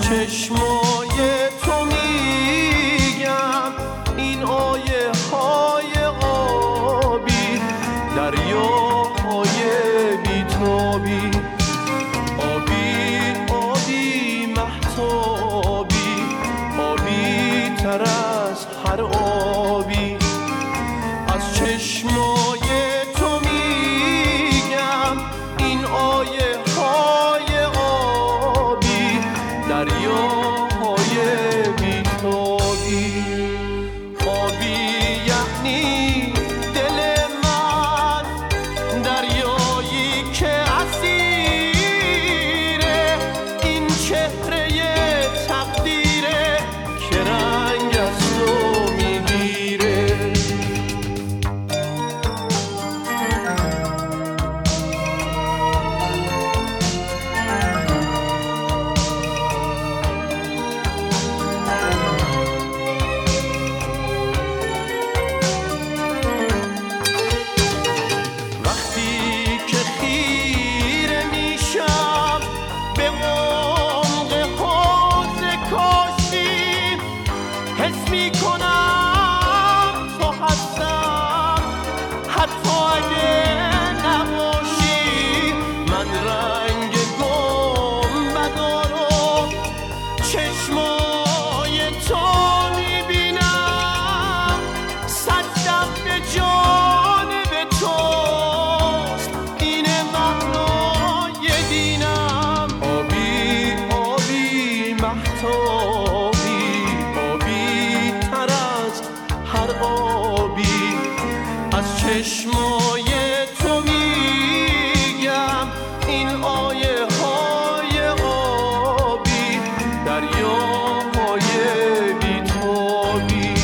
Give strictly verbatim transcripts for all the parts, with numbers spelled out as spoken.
چشمای تو میگم این آیه های آبی، دریاهای بیتابی، آبی آبی مهتابی، آبی تر از هر آبی. از چشمای تو میگم این آیه های آبی، دریاهای بیتابی. آبی یعنی دل من، دریایی که اسیره این چهره تقدیره که رنگ از تو میگیره. حس می کنم تو هستم حتی اگه نباشی. من رنگ گنبدا رو چشمای تو میبینم، صدم به جانب توست اینه معنای دینم. آبی آبی مهتابی، از چشمای تو میگم این آیه های آبی، دریاهای بیتابی.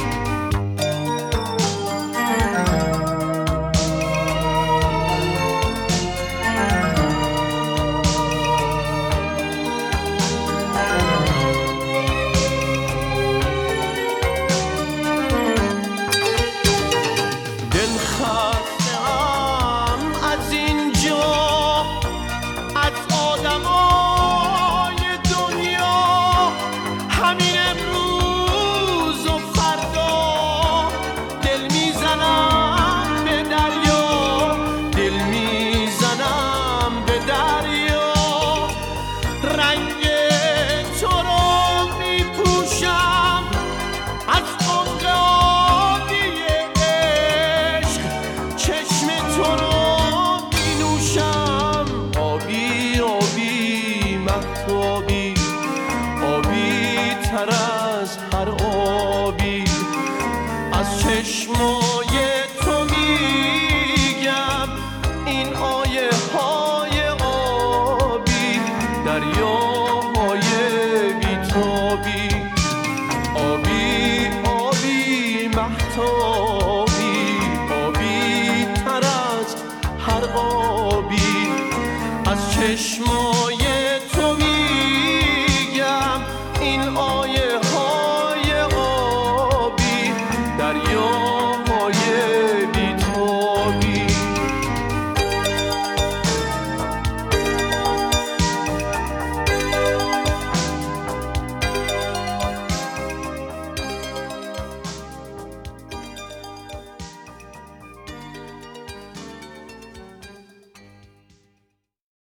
آبی آبی تر از هر آبی. از چشمای تو میگم این آیه های آبی، دریا